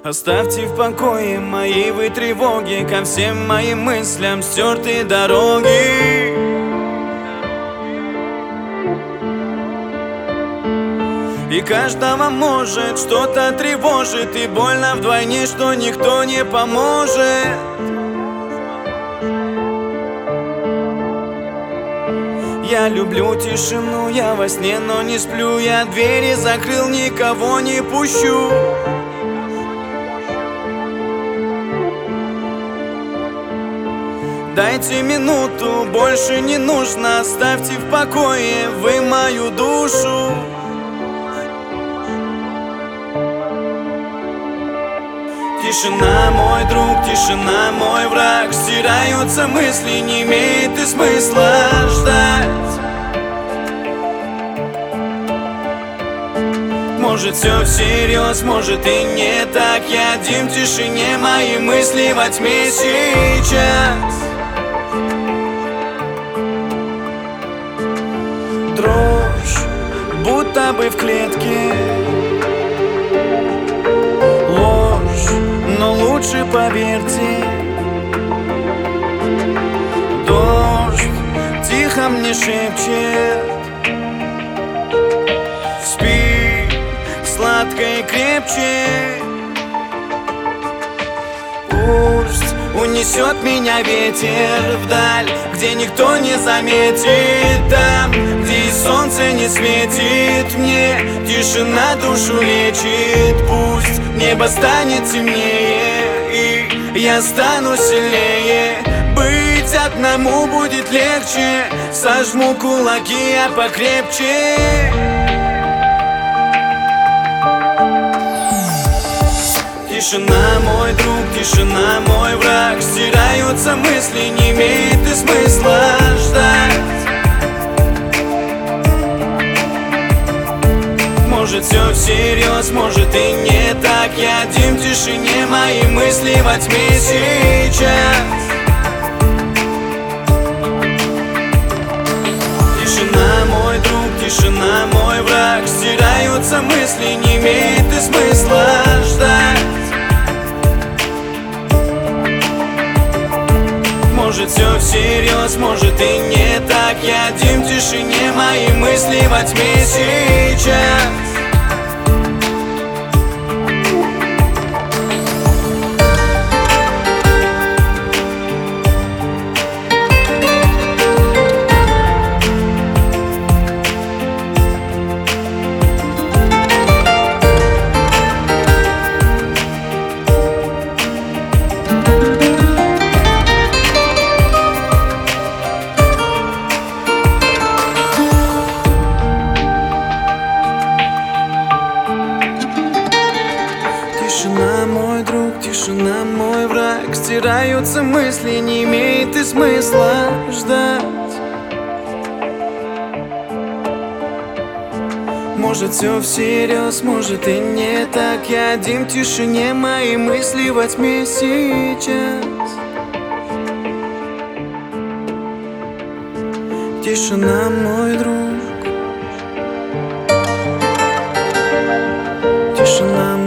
Оставьте в покое мои вы тревоги, ко всем моим мыслям стертые дороги. И каждого может что-то тревожит, и больно вдвойне, что никто не поможет. Я люблю тишину, я во сне, но не сплю. Я двери закрыл, никого не пущу. Дайте минуту, больше не нужно. Оставьте в покое вы мою душу. Тишина, мой друг, тишина, мой враг. Стираются мысли, не имеет и смысла ждать. Может все всерьез, может и не так. Я один в тишине, мои мысли во тьме сейчас. Дрожь, будто бы в клетке. Ложь, но лучше поверьте. Дождь тихо мне шепчет: спи сладко и крепче. Пусть унесет меня ветер вдаль, где никто не заметит. Там, где и солнце не светит мне, тишина душу лечит. Пусть небо станет темнее, и я стану сильнее. Быть одному будет легче. Сожму кулаки, а покрепче. Тишина, мой друг, тишина, мой враг. Стираются мысли, не имеет и смысла ждать. Может все всерьез, может и не так. Я один в тишине, мои мысли во тьме сейчас. Тишина, мой друг, тишина, мой враг. Стираются мысли, не имеет и смысла ждать. Может все всерьез, может и не так. Я один в тишине, мои мысли во тьме сейчас. Тишина, мой друг, тишина, мой враг. Стираются мысли, не имеет и смысла ждать. Может все всерьез, может и не так. Я один в тишине, мои мысли во тьме сейчас. Тишина, мой друг, тишина.